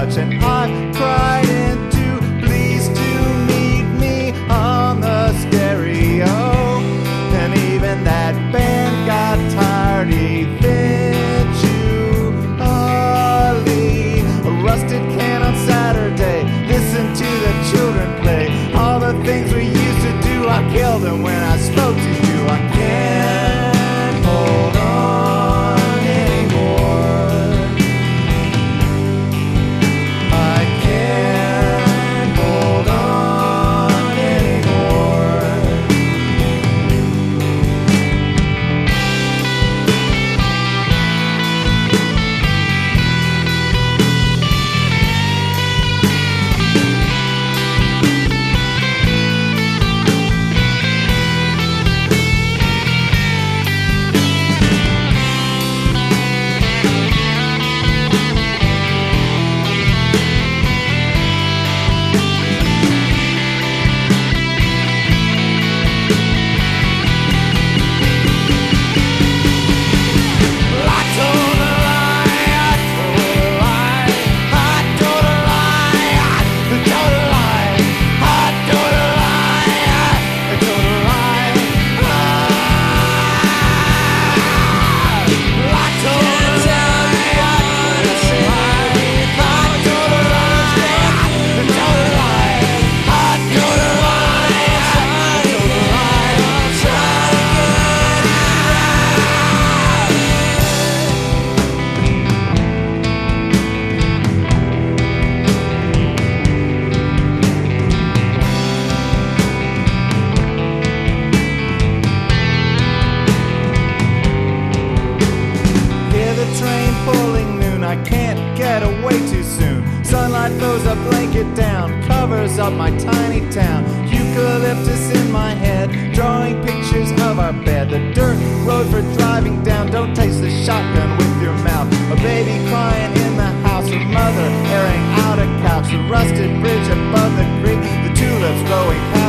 much, and I cried into please to meet me on the stereo. And even that band got tired eventually. A rusted can on Saturday, listen to the children play. All the things we used to do, I killed them when I spoke to you. I can't hold on anymore. I can't hold on anymore. I can't get away too soon. Sunlight throws a blanket down, covers up my tiny town. Eucalyptus in my head, drawing pictures of our bed. The dirt road for driving down, don't taste the shotgun with your mouth. A baby crying in the house, her mother airing out a couch. The rusted bridge above the creek, the tulips growing past.